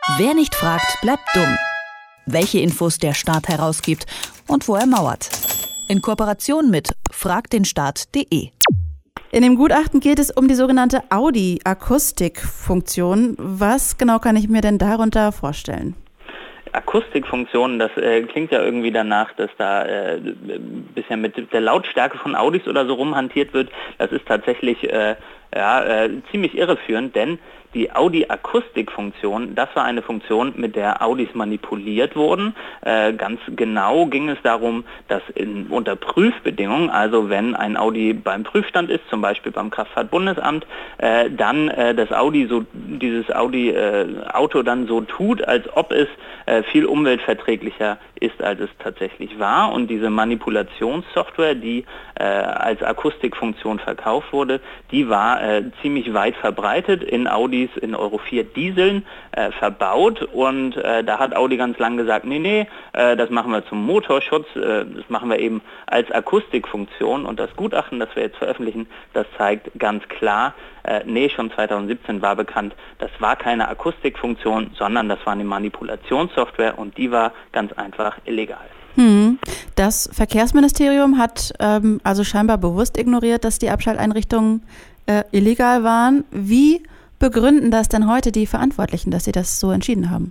Wer nicht fragt, bleibt dumm. Welche Infos der Staat herausgibt und wo er mauert. In Kooperation mit fragtdenstaat.de. In dem Gutachten geht es um die sogenannte Audi-Akustikfunktion. Was genau kann ich mir denn darunter vorstellen? Akustikfunktionen, das klingt ja irgendwie danach, dass da bisher mit der Lautstärke von Audis oder so rumhantiert wird. Das ist tatsächlich ziemlich irreführend, denn die Audi-Akustikfunktion, das war eine Funktion, mit der Audis manipuliert wurden. Ganz genau ging es darum, dass unter Prüfbedingungen, also wenn ein Audi beim Prüfstand ist, zum Beispiel beim Kraftfahrtbundesamt, dann dieses Audi-Auto dann so tut, als ob es viel umweltverträglicher ist, als es tatsächlich war. Und diese Manipulationssoftware, die als Akustikfunktion verkauft wurde, die war ziemlich weit verbreitet in Audis, in Euro 4 Dieseln verbaut, und da hat Audi ganz lang gesagt, nee, das machen wir zum Motorschutz, das machen wir eben als Akustikfunktion, und das Gutachten, das wir jetzt veröffentlichen, das zeigt ganz klar, schon 2017 war bekannt, das war keine Akustikfunktion, sondern das war eine Manipulationssoftware, und die war ganz einfach illegal. Das Verkehrsministerium hat also scheinbar bewusst ignoriert, dass die Abschalteinrichtungen illegal waren. Wie begründen das denn heute die Verantwortlichen, dass sie das so entschieden haben?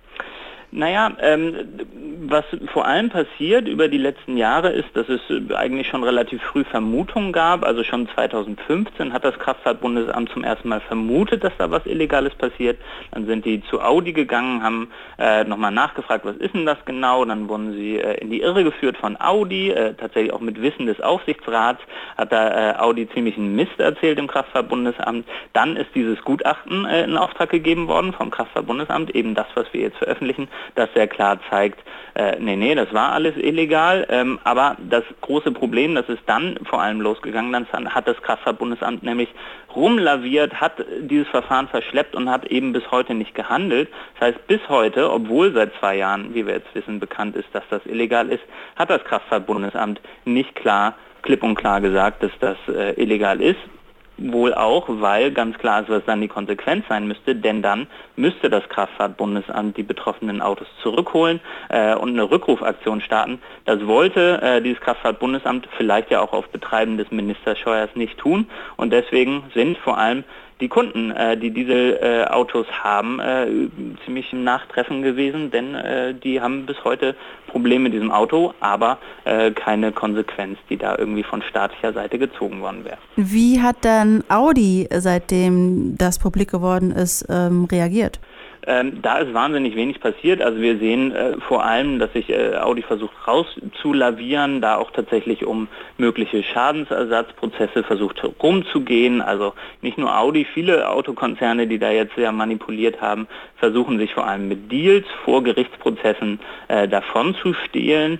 Was vor allem passiert über die letzten Jahre ist, dass es eigentlich schon relativ früh Vermutungen gab. Also schon 2015 hat das Kraftfahrtbundesamt zum ersten Mal vermutet, dass da was Illegales passiert. Dann sind die zu Audi gegangen, haben nochmal nachgefragt, was ist denn das genau? Dann wurden sie in die Irre geführt von Audi, tatsächlich auch mit Wissen des Aufsichtsrats, hat da Audi ziemlichen Mist erzählt im Kraftfahrtbundesamt. Dann ist dieses Gutachten in Auftrag gegeben worden vom Kraftfahrtbundesamt, eben das, was wir jetzt veröffentlichen, das sehr klar zeigt, das war alles illegal, aber das große Problem, das ist dann vor allem losgegangen, dann hat das Kraftfahrtbundesamt nämlich rumlaviert, hat dieses Verfahren verschleppt und hat eben bis heute nicht gehandelt. Das heißt, bis heute, obwohl seit 2 Jahren, wie wir jetzt wissen, bekannt ist, dass das illegal ist, hat das Kraftfahrtbundesamt nicht klipp und klar gesagt, dass das illegal ist. Wohl auch, weil ganz klar ist, was dann die Konsequenz sein müsste, denn dann müsste das Kraftfahrtbundesamt die betroffenen Autos zurückholen und eine Rückrufaktion starten. Das wollte dieses Kraftfahrtbundesamt vielleicht ja auch auf Betreiben des Ministers Scheuers nicht tun, und deswegen sind vor allem die Kunden, die Dieselautos haben, ziemlich im Nachtreffen gewesen, denn die haben bis heute Probleme mit diesem Auto, aber keine Konsequenz, die da irgendwie von staatlicher Seite gezogen worden wäre. Wie hat dann Audi, seitdem das publik geworden ist, reagiert? Da ist wahnsinnig wenig passiert. Also wir sehen vor allem, dass sich Audi versucht rauszulavieren, da auch tatsächlich um mögliche Schadensersatzprozesse versucht rumzugehen. Also nicht nur Audi, viele Autokonzerne, die da jetzt sehr manipuliert haben, versuchen sich vor allem mit Deals vor Gerichtsprozessen davon zu stehlen.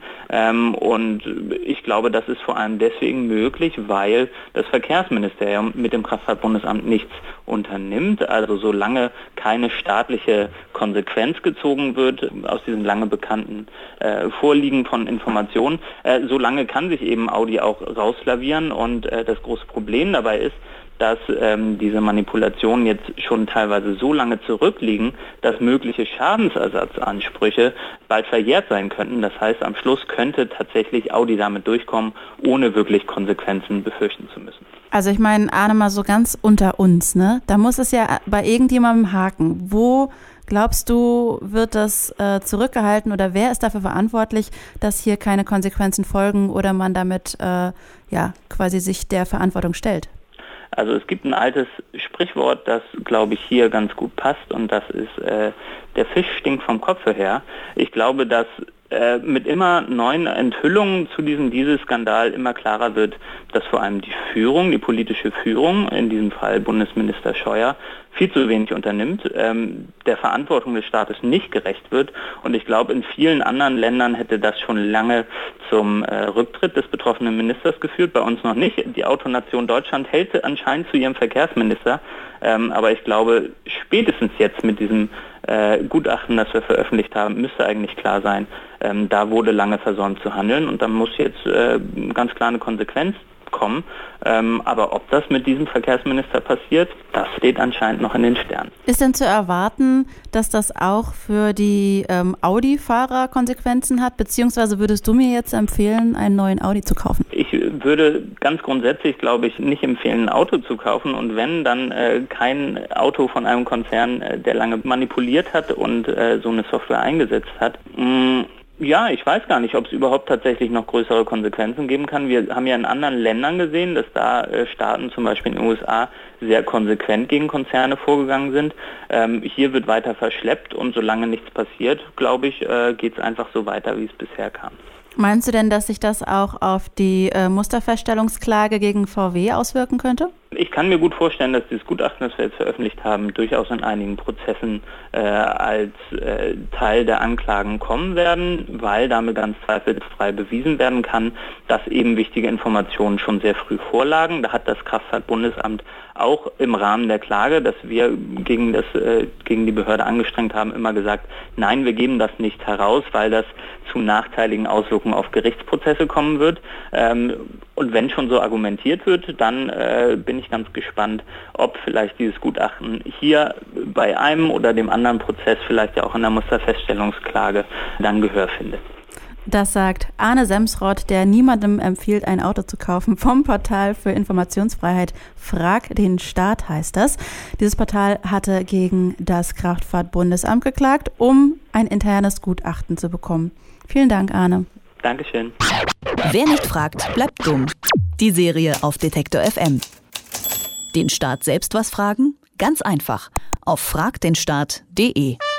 Und ich glaube, das ist vor allem deswegen möglich, weil das Verkehrsministerium mit dem Kraftfahrtbundesamt nichts unternimmt. Also solange keine staatliche Konsequenz gezogen wird aus diesen lange bekannten Vorliegen von Informationen, solange kann sich eben Audi auch rauslavieren, und das große Problem dabei ist, dass diese Manipulationen jetzt schon teilweise so lange zurückliegen, dass mögliche Schadensersatzansprüche bald verjährt sein könnten. Das heißt, am Schluss könnte tatsächlich Audi damit durchkommen, ohne wirklich Konsequenzen befürchten zu müssen. Also ich meine, Arne, mal so ganz unter uns, ne? Da muss es ja bei irgendjemandem haken. Wo glaubst du, wird das zurückgehalten, oder wer ist dafür verantwortlich, dass hier keine Konsequenzen folgen oder man damit quasi sich der Verantwortung stellt? Also es gibt ein altes Sprichwort, das, glaube ich, hier ganz gut passt, und das ist, der Fisch stinkt vom Kopfe her. Ich glaube, dass mit immer neuen Enthüllungen zu diesem Dieselskandal immer klarer wird, dass vor allem die politische Führung, in diesem Fall Bundesminister Scheuer, viel zu wenig unternimmt, der Verantwortung des Staates nicht gerecht wird. Und ich glaube, in vielen anderen Ländern hätte das schon lange zum Rücktritt des betroffenen Ministers geführt, bei uns noch nicht. Die Autonation Deutschland hält anscheinend zu ihrem Verkehrsminister, aber ich glaube, spätestens jetzt mit diesem Gutachten, das wir veröffentlicht haben, müsste eigentlich klar sein, da wurde lange versäumt zu handeln, und dann muss jetzt ganz klar eine Konsequenz kommen. Aber ob das mit diesem Verkehrsminister passiert, das steht anscheinend noch in den Sternen. Ist denn zu erwarten, dass das auch für die Audi-Fahrer Konsequenzen hat? Beziehungsweise würdest du mir jetzt empfehlen, einen neuen Audi zu kaufen? Ich würde ganz grundsätzlich, glaube ich, nicht empfehlen, ein Auto zu kaufen. Und wenn, dann kein Auto von einem Konzern, der lange manipuliert hat und so eine Software eingesetzt hat. Ja, ich weiß gar nicht, ob es überhaupt tatsächlich noch größere Konsequenzen geben kann. Wir haben ja in anderen Ländern gesehen, dass da Staaten, zum Beispiel in den USA, sehr konsequent gegen Konzerne vorgegangen sind. Hier wird weiter verschleppt und solange nichts passiert, glaube ich, geht es einfach so weiter, wie es bisher kam. Meinst du denn, dass sich das auch auf die Musterfeststellungsklage gegen VW auswirken könnte? Ich kann mir gut vorstellen, dass dieses Gutachten, das wir jetzt veröffentlicht haben, durchaus in einigen Prozessen als Teil der Anklagen kommen werden, weil damit ganz zweifelsfrei bewiesen werden kann, dass eben wichtige Informationen schon sehr früh vorlagen. Da hat das Kraftfahrtbundesamt auch im Rahmen der Klage, dass wir gegen die Behörde angestrengt haben, immer gesagt, nein, wir geben das nicht heraus, weil das zu nachteiligen Auswirkungen auf Gerichtsprozesse kommen wird. Und wenn schon so argumentiert wird, dann bin ich ganz gespannt, ob vielleicht dieses Gutachten hier bei einem oder dem anderen Prozess, vielleicht ja auch in der Musterfeststellungsklage, dann Gehör findet. Das sagt Arne Semsrott, der niemandem empfiehlt, ein Auto zu kaufen, vom Portal für Informationsfreiheit Frag den Staat heißt das. Dieses Portal hatte gegen das Kraftfahrtbundesamt geklagt, um ein internes Gutachten zu bekommen. Vielen Dank, Arne. Dankeschön. Wer nicht fragt, bleibt dumm. Die Serie auf Detektor FM. Den Staat selbst was fragen? Ganz einfach. Auf fragdenstaat.de.